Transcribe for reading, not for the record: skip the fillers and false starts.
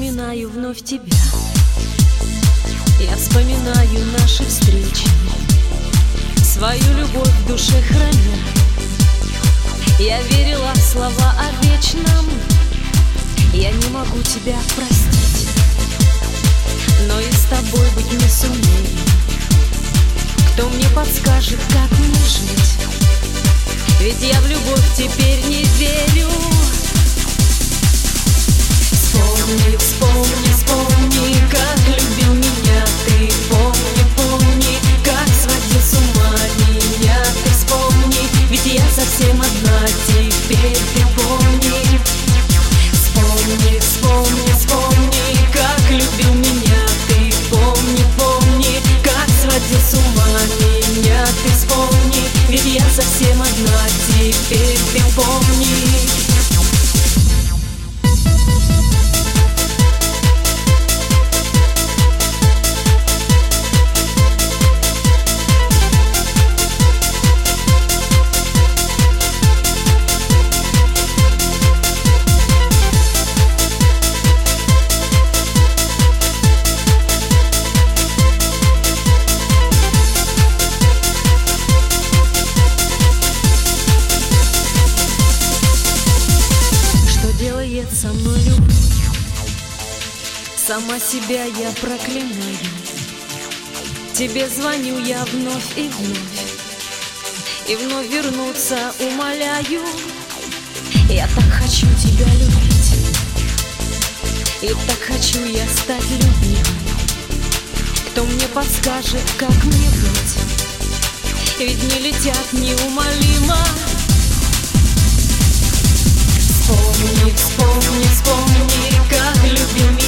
вспоминаю вновь тебя. Я вспоминаю наши встречи, свою любовь в душе храня. Я верила в слова о вечном, я не могу тебя простить, но и с тобой быть не сумею. Кто мне подскажет, как мне жить? Ведь я в любовь теперь не верю. Вспомни, вспомни, вспомни, как любил меня ты. Помни, помни, как сводил с ума меня ты. Вспомни, ведь я совсем одна, теперь ты помни. Вспомни, вспомни, вспомни, как любил меня ты. Помни, помни, как сводил с ума меня ты. Вспомни, ведь я совсем одна, теперь ты помни. Со мной любовь, сама себя я проклинаю. Тебе звоню я вновь и вновь вернуться умоляю. Я так хочу тебя любить, и так хочу я стать любимой. Кто мне подскажет, как мне быть? Ведь не летят неумолимо. Вспомни, вспомни, вспомни, как любил меня.